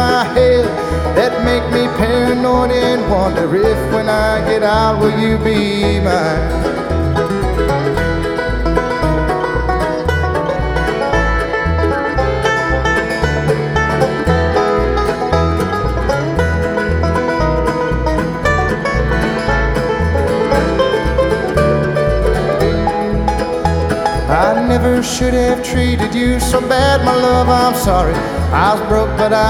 my head that make me paranoid and wonder if when I get out will you be mine. I never should have treated you so bad, my love, I'm sorry. I was broke, but I